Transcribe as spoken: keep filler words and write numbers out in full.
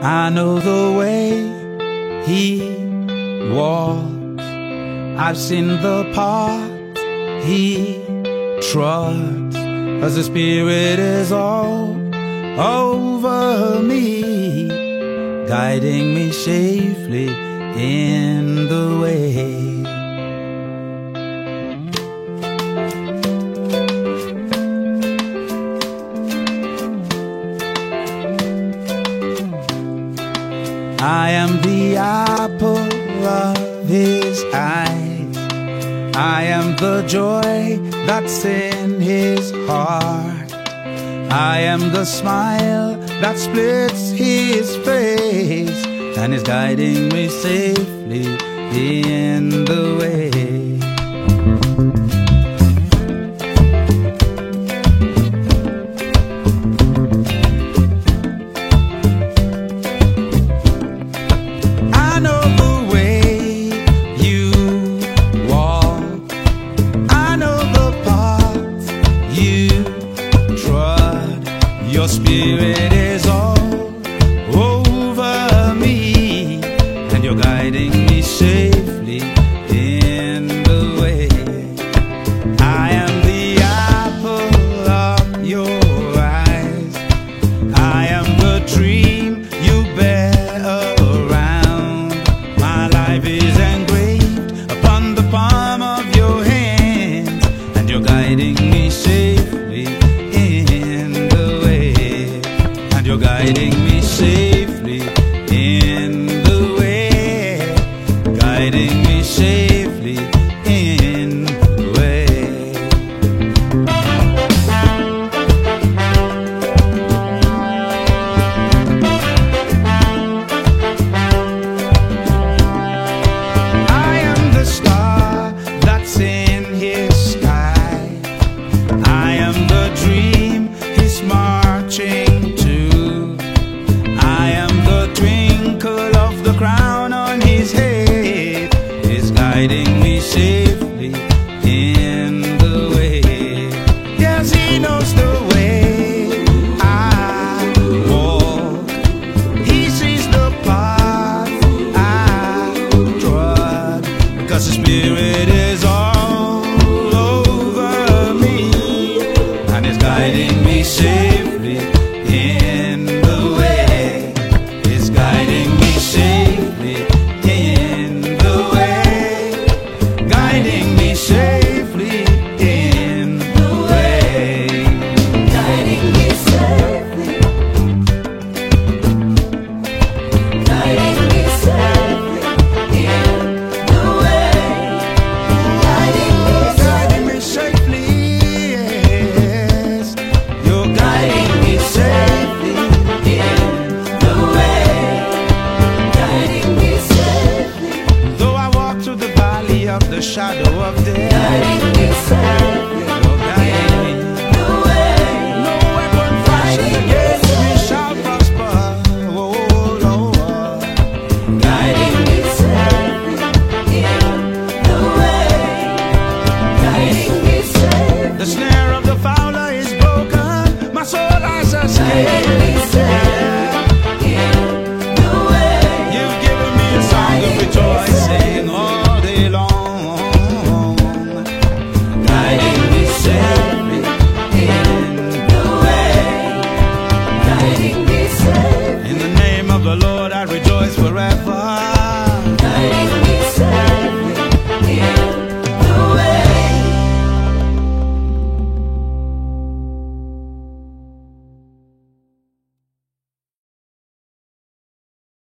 I know the way he walks, I've seen the path he trods, 'cause the Spirit is all over me, guiding me safely in the way. I am the apple of his eyes, I am the joy that's in his heart, I am the smile that splits his face, and is guiding me safely in the way. Your Spirit is all over me, and you're guiding me safely in the way. I am the apple of your eyes, I am the dream you bear around. My life is engraved upon the palm of your hand, and you're guiding me safely in the way. You're guiding me safely in the way, guiding me safely in the way. I am the star that's in his sky, I am the dream he's marching to, I am the twinkle of the crown on his head, is guiding me safely in the way. Yes, he knows the way I walk, he sees the path I trod, because the Spirit is all over me, and is guiding me safely in the way. Guiding me safely in the way, guiding me safely in the way, guiding me safely, guiding me safely in the way, guiding me, guiding me safely, yes, you're guiding me safely in the way. Though I walk through the valley of the shadow of death, guiding me safely.